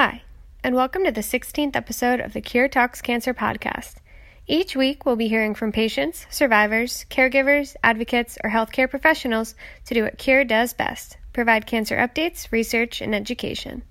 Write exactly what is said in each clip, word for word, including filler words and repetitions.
Hi, and welcome to the sixteenth episode of the Cure Talks Cancer podcast. Each week, we'll be hearing from patients, survivors, caregivers, advocates, or healthcare professionals to do what Cure does best, provide cancer updates, research, and education.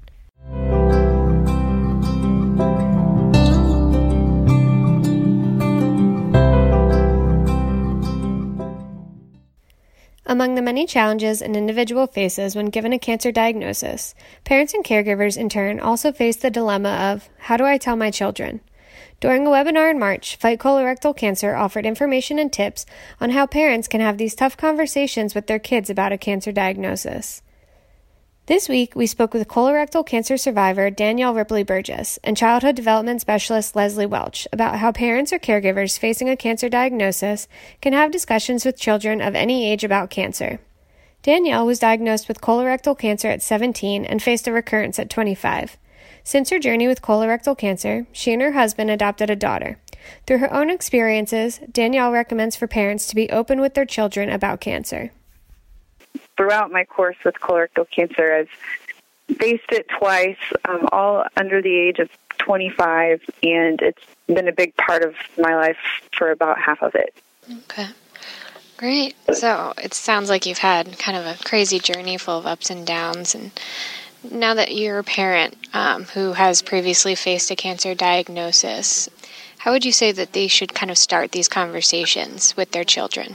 Among the many challenges an individual faces when given a cancer diagnosis, parents and caregivers in turn also face the dilemma of, how do I tell my children? During a webinar in March, Fight Colorectal Cancer offered information and tips on how parents can have these tough conversations with their kids about a cancer diagnosis. This week, we spoke with colorectal cancer survivor Danielle Ripley Burgess and childhood development specialist Leslie Welch about how parents or caregivers facing a cancer diagnosis can have discussions with children of any age about cancer. Danielle was diagnosed with colorectal cancer at seventeen and faced a recurrence at twenty-five. Since her journey with colorectal cancer, she and her husband adopted a daughter. Through her own experiences, Danielle recommends for parents to be open with their children about cancer. Throughout my course with colorectal cancer, I've faced it twice, um, all under the age of twenty-five, and it's been a big part of my life for about half of it. Okay. Great. So it sounds like you've had kind of a crazy journey full of ups and downs, and now that you're a parent um, who has previously faced a cancer diagnosis, how would you say that they should kind of start these conversations with their children?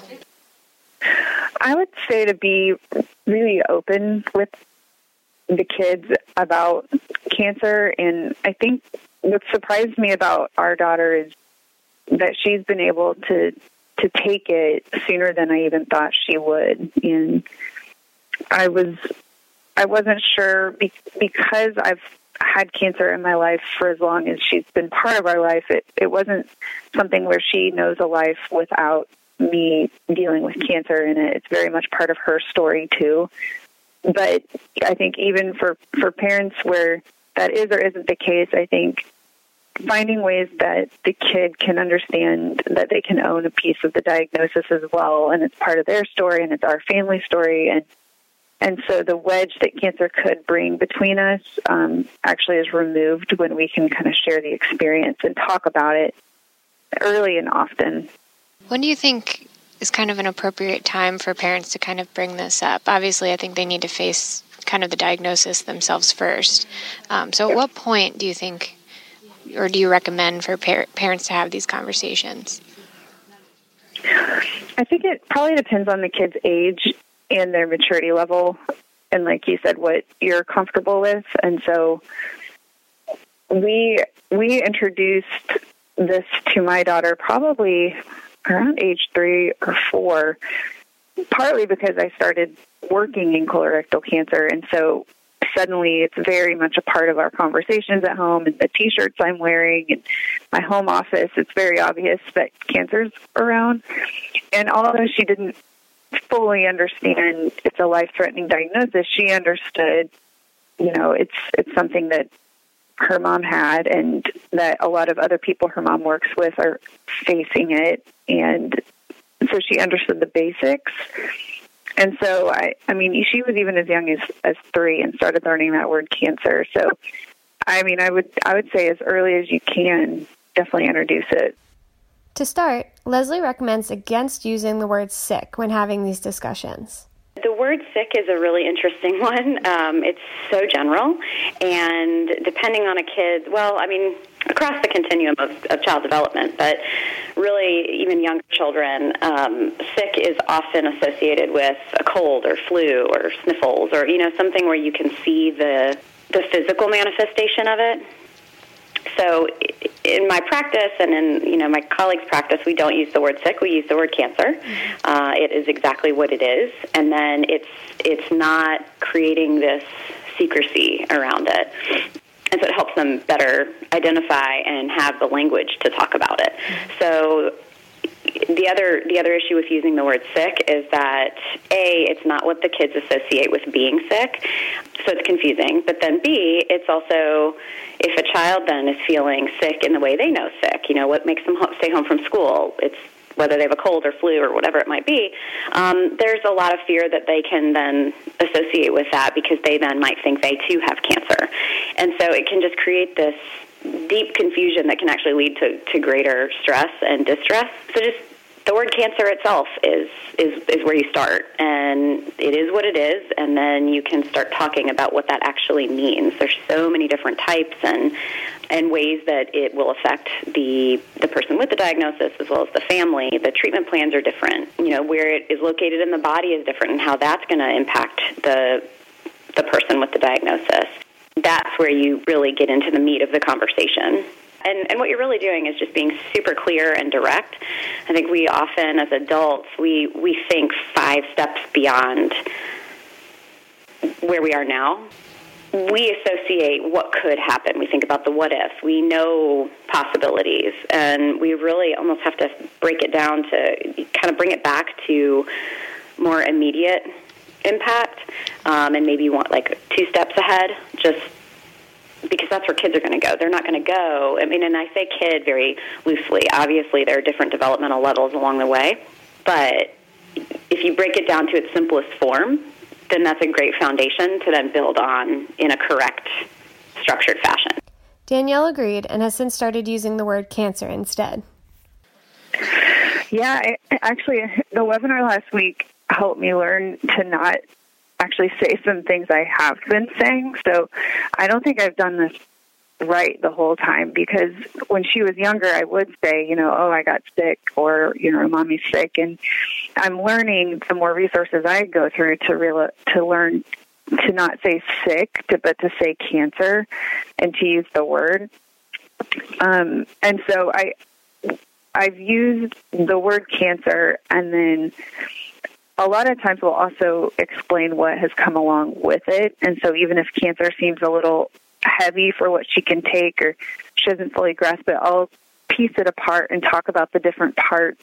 I would say to be really open with the kids about cancer, and I think what surprised me about our daughter is that she's been able to to take it sooner than I even thought she would. And I was I wasn't sure be, because I've had cancer in my life for as long as she's been part of our life. It it wasn't something where she knows a life without me dealing with cancer in it. It's very much part of her story too. But I think even for, for parents where that is or isn't the case, I think finding ways that the kid can understand that they can own a piece of the diagnosis as well, and it's part of their story and it's our family story, and and so the wedge that cancer could bring between us um, actually is removed when we can kind of share the experience and talk about it early and often. When do you think is kind of an appropriate time for parents to kind of bring this up? Obviously, I think they need to face kind of the diagnosis themselves first. Um, so at what point do you think, or do you recommend for par- parents to have these conversations? I think it probably depends on the kid's age and their maturity level, and like you said, what you're comfortable with. And so we we introduced this to my daughter probably around age three or four, partly because I started working in colorectal cancer, and so suddenly it's very much a part of our conversations at home, and the T-shirts I'm wearing, and my home office, it's very obvious that cancer's around. And although she didn't fully understand it's a life-threatening diagnosis, she understood, you know, it's it's something that her mom had, and that a lot of other people her mom works with are facing it. And so she understood the basics. And so, I, I mean, she was even as young as, as three and started learning that word cancer. So, I mean, I would I would say as early as you can, definitely introduce it. To start, Leslie recommends against using the word sick when having these discussions. The word sick is a really interesting one. Um, it's so general, and depending on a kid, well, I mean, across the continuum of, of child development, but really even younger children, um, sick is often associated with a cold or flu or sniffles or, you know, something where you can see the the physical manifestation of it. So in my practice and in, you know, my colleagues' practice, we don't use the word sick. We use the word cancer. Uh, it is exactly what it is. And then it's it's not creating this secrecy around it. And so it helps them better identify and have the language to talk about it. So the other the other issue with using the word sick is that, A, it's not what the kids associate with being sick, so it's confusing. But then, B, it's also, if a child then is feeling sick in the way they know sick, you know, what makes them ho- stay home from school, it's whether they have a cold or flu or whatever it might be, um, there's a lot of fear that they can then associate with that because they then might think they too have cancer. And so it can just create this deep confusion that can actually lead to, to greater stress and distress. So just the word cancer itself is, is, is where you start, and it is what it is, and then you can start talking about what that actually means. There's so many different types and and ways that it will affect the the person with the diagnosis as well as the family. The treatment plans are different. You know, where it is located in the body is different, and how that's going to impact the the person with the diagnosis. That's where you really get into the meat of the conversation. And, and what you're really doing is just being super clear and direct. I think we often, as adults, we, we think five steps beyond where we are now. We associate what could happen. We think about the what ifs. We know possibilities. And we really almost have to break it down to kind of bring it back to more immediate impact, um, and maybe you want like two steps ahead, just because that's where kids are going to go. They're not going to go. I mean, and I say kid very loosely. Obviously, there are different developmental levels along the way. But if you break it down to its simplest form, then that's a great foundation to then build on in a correct, structured fashion. Danielle agreed and has since started using the word cancer instead. Yeah, I, actually, the webinar last week helped me learn to not actually say some things I have been saying. So I don't think I've done this right the whole time, because when she was younger, I would say, you know, oh, I got sick, or, you know, mommy's sick. And I'm learning the more resources I go through to real, to learn to not say sick, to, but to say cancer and to use the word. Um, and so I, I've used the word cancer, and then a lot of times we'll also explain what has come along with it. And so even if cancer seems a little heavy for what she can take, or she doesn't fully grasp it, I'll piece it apart and talk about the different parts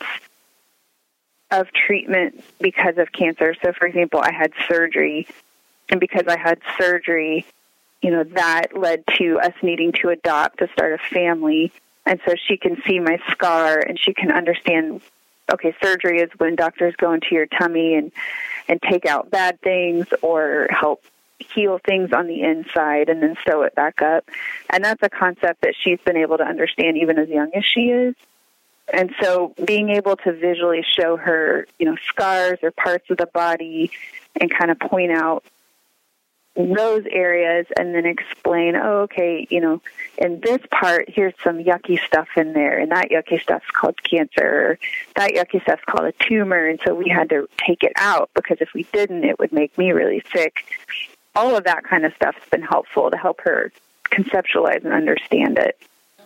of treatment because of cancer. So, for example, I had surgery, and because I had surgery, you know, that led to us needing to adopt, to start a family. And so she can see my scar, and she can understand, okay, surgery is when doctors go into your tummy and, and take out bad things or help heal things on the inside and then sew it back up. And that's a concept that she's been able to understand even as young as she is. And so being able to visually show her, you know, scars or parts of the body and kind of point out those areas and then explain, oh, okay, you know, in this part, here's some yucky stuff in there, and that yucky stuff's called cancer, or that yucky stuff's called a tumor, and so we had to take it out because if we didn't, it would make me really sick. All of that kind of stuff's been helpful to help her conceptualize and understand it.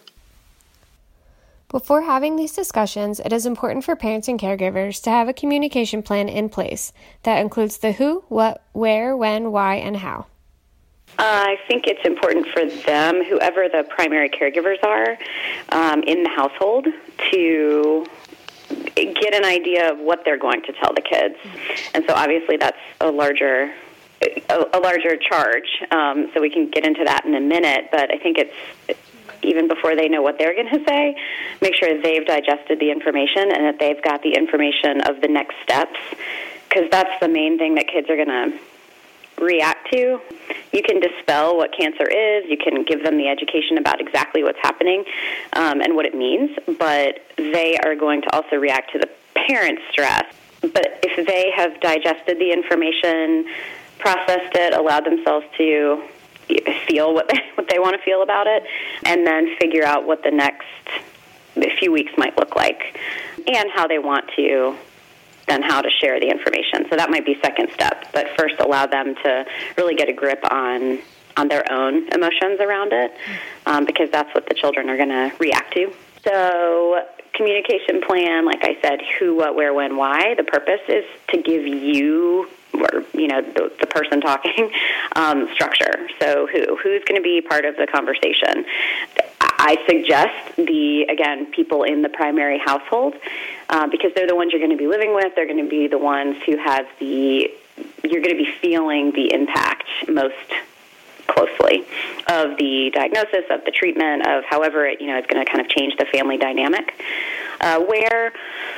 Before having these discussions, it is important for parents and caregivers to have a communication plan in place that includes the who, what, where, when, why, and how. Uh, I think it's important for them, whoever the primary caregivers are um, in the household, to get an idea of what they're going to tell the kids. And so obviously that's a larger a, a larger charge, um, so we can get into that in a minute, but I think it's even before they know what they're going to say, make sure they've digested the information and that they've got the information of the next steps, because that's the main thing that kids are going to react to. You can dispel what cancer is. You can give them the education about exactly what's happening um, and what it means, but they are going to also react to the parent's stress. But if they have digested the information, processed it, allowed themselves to feel what they, what they want to feel about it, and then figure out what the next few weeks might look like and how they want to, then how to share the information. So that might be second step, but first allow them to really get a grip on on their own emotions around it, um, because that's what the children are going to react to. So communication plan, like I said, who, what, where, when, why. The purpose is to give you, or, you know, the, the person talking, um, structure. So who, who's going to be part of the conversation? I suggest the, again, people in the primary household, uh, because they're the ones you're going to be living with. They're going to be the ones who have the, you're going to be feeling the impact most closely of the diagnosis, of the treatment, of however it, you know, it's going to kind of change the family dynamic. Uh, where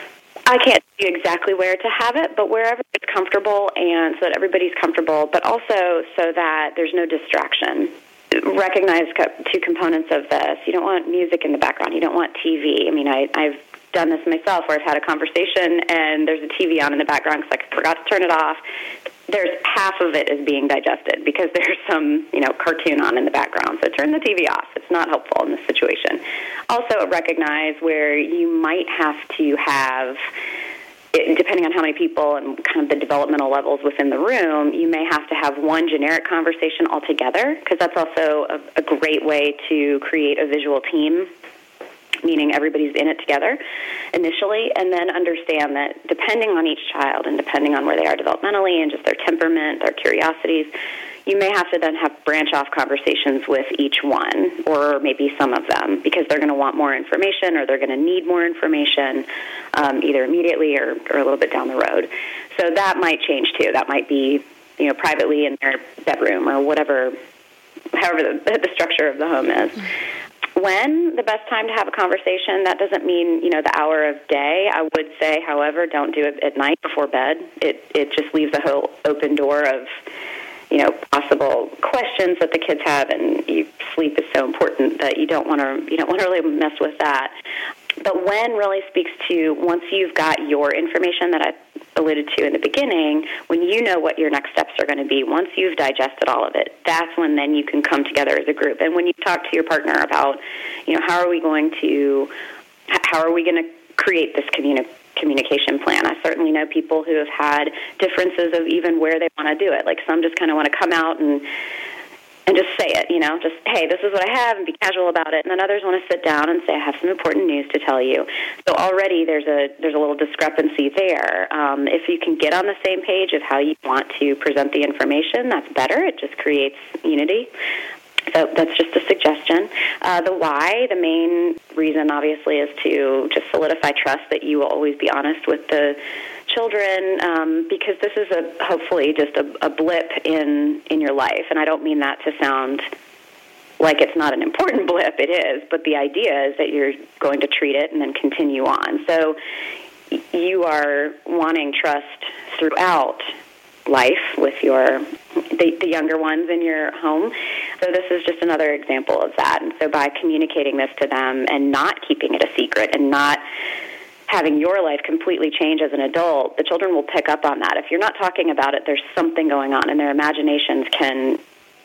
I can't tell you exactly where to have it, but wherever it's comfortable, and so that everybody's comfortable, but also so that there's no distraction. Recognize two components of this. You don't want music in the background. You don't want T V. I mean, I, I've done this myself where I've had a conversation and there's a T V on in the background because I forgot to turn it off. There's half of it is being digested because there's some, you know, cartoon on in the background. So turn the T V off. It's not helpful in this situation. Also, recognize where you might have to have, depending on how many people and kind of the developmental levels within the room, you may have to have one generic conversation altogether, because that's also a, a great way to create a visual team, meaning everybody's in it together initially, and then understand that depending on each child and depending on where they are developmentally and just their temperament, their curiosities, you may have to then have branch-off conversations with each one, or maybe some of them, because they're going to want more information or they're going to need more information um, either immediately or, or a little bit down the road. So that might change, too. That might be, you know, privately in their bedroom or whatever, however the, the structure of the home is. When the best time to have a conversation, that doesn't mean, you know, the hour of day. I would say, however, don't do it at night before bed. It it just leaves a whole open door of, you know, possible questions that the kids have, and you, sleep is so important that you don't want to you don't want to really mess with that. But when really speaks to once you've got your information that I alluded to in the beginning, when you know what your next steps are going to be, once you've digested all of it, that's when then you can come together as a group. And when you talk to your partner about, you know, how are we going to, how are we going to create this communi- communication plan? I certainly know people who have had differences of even where they want to do it. Like some just kind of want to come out and and just say it, you know, just, hey, this is what I have, and be casual about it. And then others want to sit down and say, I have some important news to tell you. So already there's a there's a little discrepancy there. Um, if you can get on the same page of how you want to present the information, that's better. It just creates unity. So that's just a suggestion. Uh, the why, the main reason, obviously, is to just solidify trust that you will always be honest with the children, um, because this is a hopefully just a, a blip in, in your life. And I don't mean that to sound like it's not an important blip. It is. But the idea is that you're going to treat it and then continue on. So you are wanting trust throughout life with your the, the younger ones in your home. So this is just another example of that. And so by communicating this to them and not keeping it a secret and not having your life completely change as an adult, the children will pick up on that. If you're not talking about it, there's something going on, and their imaginations can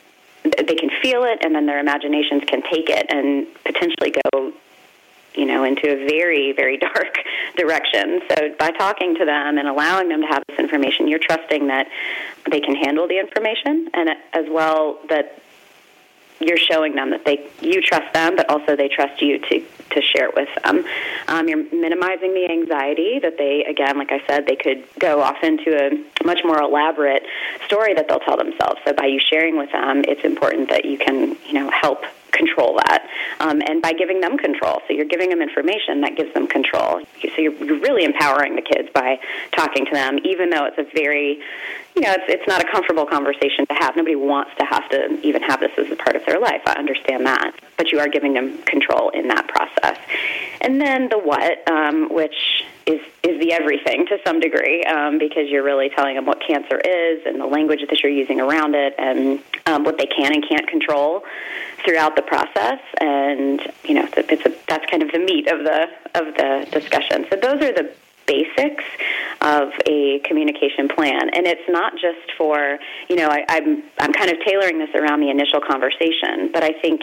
they can feel it, and then their imaginations can take it and potentially go, you know, into a very, very dark direction. So by talking to them and allowing them to have this information, you're trusting that they can handle the information, and as well that you're showing them that they you trust them, but also they trust you to, to share it with them. Um, you're minimizing the anxiety that they, again, like I said, they could go off into a much more elaborate story that they'll tell themselves. So by you sharing with them, it's important that you can, you know, help control that. Um, and by giving them control. So you're giving them information that gives them control. So you're, you're really empowering the kids by talking to them, even though it's a very, you know, it's it's not a comfortable conversation to have. Nobody wants to have to even have this as a part of their life. I understand that. But you are giving them control in that process. And then the what, um, which is, is the everything to some degree, um, because you're really telling them what cancer is and the language that you're using around it, and um, what they can and can't control throughout the process. And, you know, it's a, it's a, that's kind of the meat of the of the discussion. So those are the basics of a communication plan. And it's not just for, you know, I, I'm I'm kind of tailoring this around the initial conversation, but I think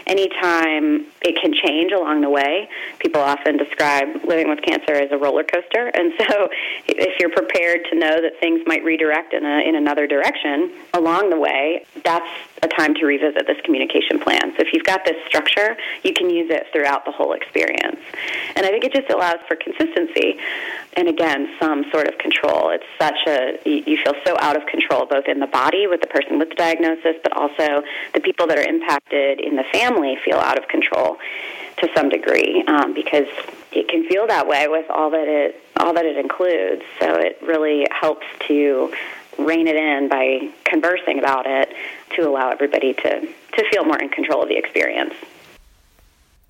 anytime it can change along the way. People often describe living with cancer as a roller coaster, and so if you're prepared to know that things might redirect in a, in another direction along the way, that's a time to revisit this communication plan. So if you've got this structure, you can use it throughout the whole experience. And I think it just allows for consistency and, again, some sort of control. It's such a, you feel so out of control, both in the body with the person with the diagnosis, but also the people that are impacted in the family feel out of control to some degree, um, because it can feel that way with all that it all that it includes. So it really helps to rein it in by conversing about it to allow everybody to, to feel more in control of the experience.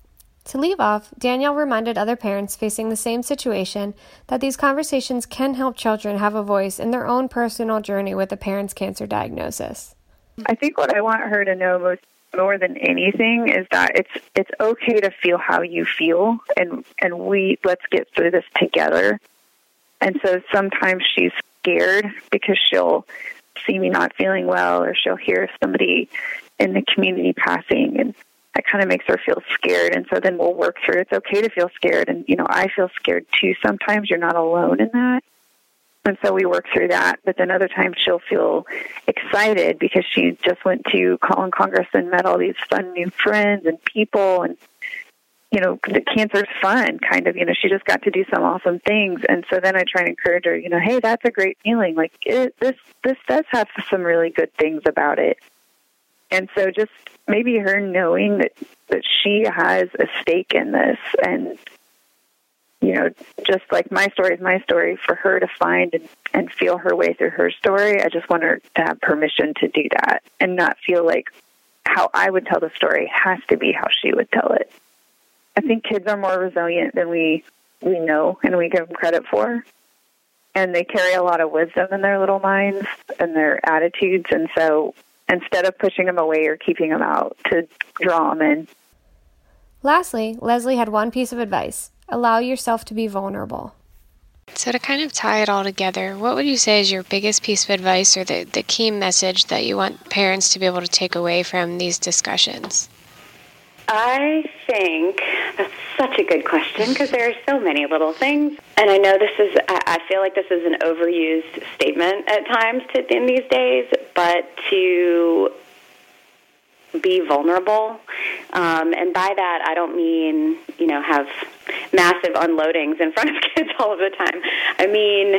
To leave off, Danielle reminded other parents facing the same situation that these conversations can help children have a voice in their own personal journey with a parent's cancer diagnosis. I think what I want her to know most more than anything is that it's it's okay to feel how you feel, and and we let's get through this together. And so sometimes she's scared because she'll see me not feeling well, or she'll hear somebody in the community passing, and that kind of makes her feel scared. And so then we'll work through. It's okay to feel scared, and you know I feel scared too. Sometimes you're not alone in that. And so we work through that, but then other times she'll feel excited because she just went to Call in Congress and met all these fun new friends and people, and, you know, the cancer's fun, kind of, you know, she just got to do some awesome things. And so then I try and encourage her, you know, hey, that's a great feeling. Like, it, this, this does have some really good things about it. And so just maybe her knowing that, that she has a stake in this, and, you know, just like my story is my story, for her to find and, and feel her way through her story, I just want her to have permission to do that and not feel like how I would tell the story has to be how she would tell it. I think kids are more resilient than we, we know and we give them credit for. And they carry a lot of wisdom in their little minds and their attitudes. And so instead of pushing them away or keeping them out, to draw them in. Lastly, Leslie had one piece of advice. Allow yourself to be vulnerable. So to kind of tie it all together, what would you say is your biggest piece of advice, or the, the key message that you want parents to be able to take away from these discussions? I think that's such a good question, because there are so many little things. And I know this is, I feel like this is an overused statement at times to, in these days, but to be vulnerable. Um, and by that, I don't mean, you know, have massive unloadings in front of kids all of the time. I mean,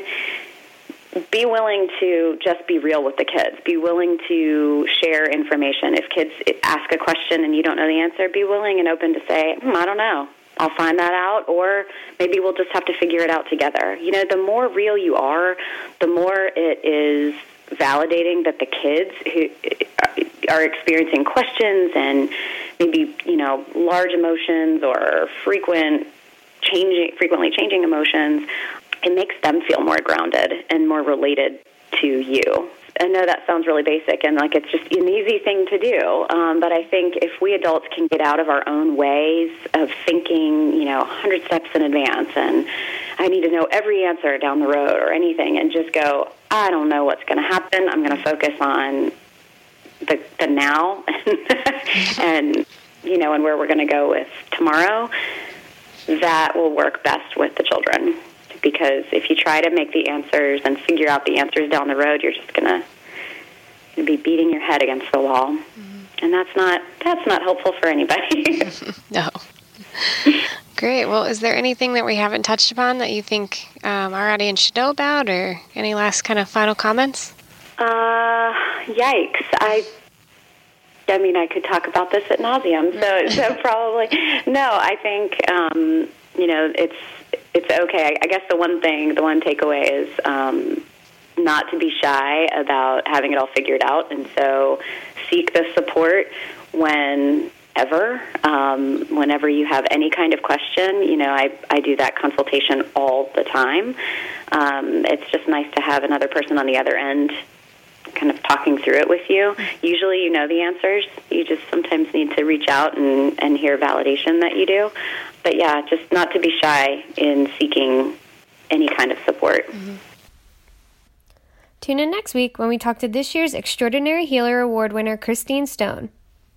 be willing to just be real with the kids. Be willing to share information. If kids ask a question and you don't know the answer, be willing and open to say, hmm, I don't know. I'll find that out, or maybe we'll just have to figure it out together. You know, the more real you are, the more it is validating that the kids who are experiencing questions and maybe, you know, large emotions or frequent changing, frequently changing emotions, it makes them feel more grounded and more related to you. I know that sounds really basic and like it's just an easy thing to do, um, but I think if we adults can get out of our own ways of thinking, you know, one hundred steps in advance, and I need to know every answer down the road or anything, and just go, I don't know what's going to happen. I'm going to focus on the, the now and, you know, and where we're going to go with tomorrow, that will work best with the children. Because if you try to make the answers and figure out the answers down the road, you're just going to be beating your head against the wall. Mm-hmm. And that's not that's not helpful for anybody. No. Great. Well, is there anything that we haven't touched upon that you think um, our audience should know about, or any last kind of final comments? Uh, yikes. I I mean, I could talk about this ad nauseum, so, so probably. No, I think, um, you know, it's It's okay. I guess the one thing, the one takeaway is um, not to be shy about having it all figured out, and so seek the support whenever, um, whenever you have any kind of question. You know, I, I do that consultation all the time. Um, it's just nice to have another person on the other end kind of talking through it with you. Usually you know the answers. You just sometimes need to reach out and, and hear validation that you do. But yeah, just not to be shy in seeking any kind of support. Mm-hmm. Tune in next week when we talk to this year's Extraordinary Healer Award winner, Christine Stone.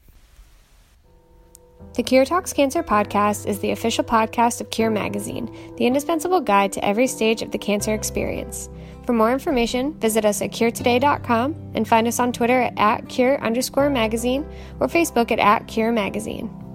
The Cure Talks Cancer podcast is the official podcast of Cure Magazine, the indispensable guide to every stage of the cancer experience. For more information, visit us at cure today dot com and find us on Twitter at, at cure underscore magazine or Facebook at, at cure magazine.